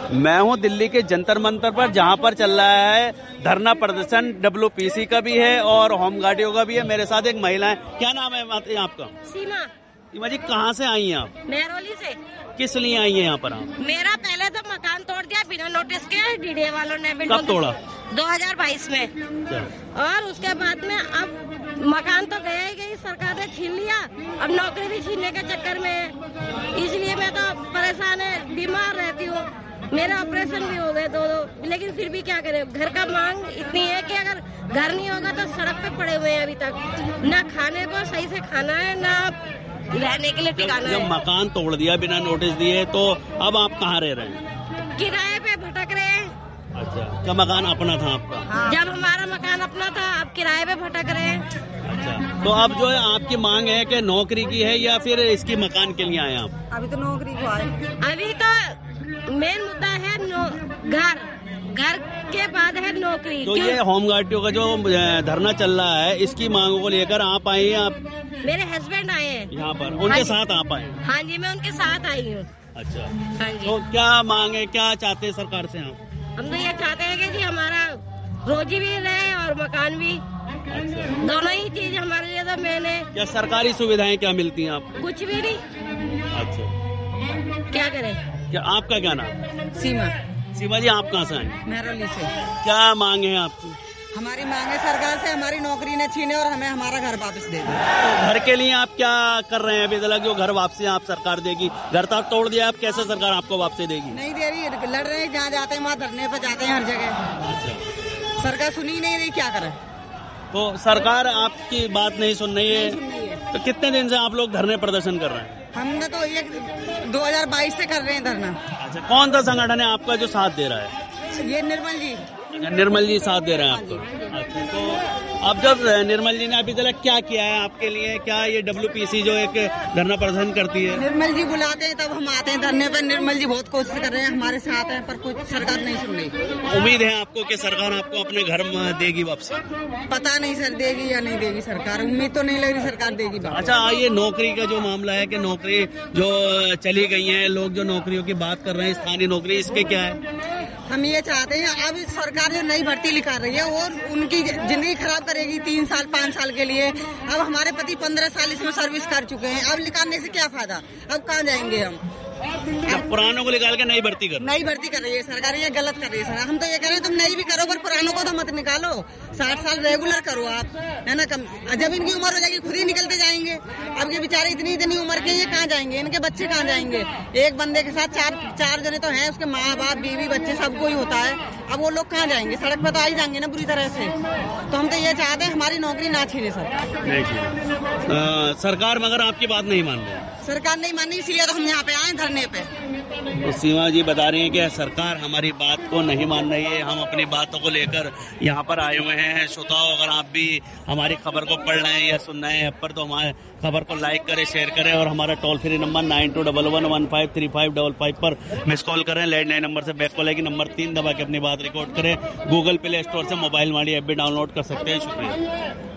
मैं हूं दिल्ली के जंतर मंतर पर, जहां पर चल रहा है धरना प्रदर्शन। WPC का भी है और होमगार्डियों का भी है। मेरे साथ एक महिला है। क्या नाम है आपका? सीमा। सीमा जी, कहाँ से आई हैं आप? मेहरौली से। किस लिए आई हैं यहाँ पर आप? मेरा पहले तो मकान तोड़ दिया बिना नोटिस के डीडीए वालों ने। कब तोड़ा? 2022 में। और उसके बाद में अब मकान तो गया ही गई, सरकार ने छीन लिया, अब नौकरी भी छीनने के चक्कर में है। इसलिए मैं तो परेशान है, बीमार रहती हूँ। मेरा ऑपरेशन भी हो गए दो, लेकिन फिर भी क्या करें, घर का मांग इतनी है कि अगर घर नहीं होगा तो सड़क पे पड़े हुए हैं अभी तक। ना खाने को सही से खाना है, ना रहने के लिए ठिकाना है। जब मकान तोड़ दिया बिना नोटिस दिए, तो अब आप कहाँ रह रहे हैं? किराए पे भटक रहे हैं। अच्छा, क्या मकान अपना था आपका? हाँ। जब हमारा मकान अपना था, अब किराए पे भटक रहे हैं। अच्छा, तो अब जो है आपकी मांग है कि नौकरी की है या फिर इसकी मकान के लिए आए आप? अभी तो नौकरी को आए। अभी तो मेन मुद्दा है घर के बाद है नौकरी। तो ये होमगार्डियों का जो धरना चल रहा है, इसकी मांगों को लेकर आप आए हैं? आप? मेरे हस्बैंड आए हैं यहाँ पर, उनके साथ आप आए? हाँ जी, मैं उनके साथ आई हूँ। अच्छा, हाँ जी। तो क्या मांग है, क्या चाहते हैं सरकार से आप? हम तो ये चाहते हैं कि जी हमारा रोजी भी रहे और मकान भी। अच्छा, दोनों ही चीज हमारे लिए तो मेन है। क्या सरकारी सुविधाएं क्या मिलती हैं आपको? कुछ भी नहीं। अच्छा, क्या करें? क्या आपका क्या नाम? सीमा। सीमा जी, आप कहाँ से आए? मेहरौली से। क्या मांग है आपकी? हमारी मांग है सरकार से हमारी नौकरी न छीने और हमें हमारा घर वापस दे दे। तो घर के लिए आप क्या कर रहे हैं अभी तक? जो घर वापसी आप सरकार देगी, घर तक तोड़ दिया, आप कैसे सरकार आपको वापसी देगी? नहीं दे रही, लड़ रहे हैं, जहाँ जाते हैं वहाँ धरने पे जाते हैं हर जगह। अच्छा, सरकार सुनी ही नहीं रही, क्या करे? तो सरकार आपकी बात नहीं सुन रही है। तो कितने दिन से आप लोग धरने प्रदर्शन कर रहे हैं? हमने तो 2022 से कर रहे हैं धरना। अच्छा, कौन सा संगठन है आपका जो साथ दे रहा है? ये निर्मल जी। निर्मल जी साथ दे रहे हैं आपको? अच्छा, तो अब जब निर्मल जी ने अभी तक क्या किया है आपके लिए? क्या ये WPC जो एक धरना प्रदर्शन करती है, निर्मल जी बुलाते हैं तब हम आते हैं धरने पर। निर्मल जी बहुत कोशिश कर रहे हैं, हमारे साथ हैं, पर कुछ सरकार नहीं सुन रही। उम्मीद है आपको कि सरकार आपको अपने घर में देगी वापसी? पता नहीं सर, देगी या नहीं देगी सरकार, उम्मीद तो नहीं लग रही सरकार देगी वापस। अच्छा, ये नौकरी का जो मामला है कि नौकरी जो चली गई है, लोग जो नौकरियों की बात कर रहे हैं, स्थानीय नौकरी, इसके क्या है? हम ये चाहते हैं अब सरकार जो नई भर्ती निकाल रही है वो उनकी जिंदगी खराब करेगी 3 साल 5 साल के लिए। अब हमारे पति 15 साल इसमें सर्विस कर चुके हैं, अब निकालने से क्या फायदा? अब कहाँ जाएंगे हम? पुरानों को निकाल के नई भर्ती कर रही है सरकार, ये गलत कर रही है सर। हम तो ये कह रहे हैं तुम नई भी करो पर पुरानों को तो मत निकालो। 60 साल रेगुलर करो आप, है ना? कम जब इनकी उम्र हो जाएगी खुद ही निकलते जाएंगे। अब ये बेचारे इतनी उम्र के, ये कहाँ जाएंगे? इनके बच्चे कहाँ जाएंगे? एक बंदे के साथ चार जने तो हैं, उसके माँ बाप बीवी बच्चे सब कोई होता है। अब वो लोग कहाँ जाएंगे? सड़क पर तो आ ही जाएंगे ना बुरी तरह से। तो हम तो ये चाहते हैं हमारी नौकरी ना छीने सर। सरकार मगर आपकी बात नहीं मान रही? सरकार नहीं मानी, इसीलिए तो हम यहाँ पे आए धरने पे। तो सीमा जी बता रही हैं कि सरकार हमारी बात को नहीं मान रही है, हम अपनी बातों को लेकर यहाँ पर आए हुए हैं। श्रोताओं, अगर आप भी हमारी खबर को पढ़ रहे हैं या सुन रहे हैं ऐप पर, तो हमारे खबर को लाइक करें, शेयर करें और हमारा टोल फ्री नंबर 9211153555 पर मिस कॉल करें। लैंडलाइन नंबर से बैक कॉल है कि नंबर 3 दबा के अपनी बात रिकॉर्ड करें। गूगल प्ले स्टोर से मोबाइल माड़ी ऐप भी डाउनलोड कर सकते हैं। शुक्रिया।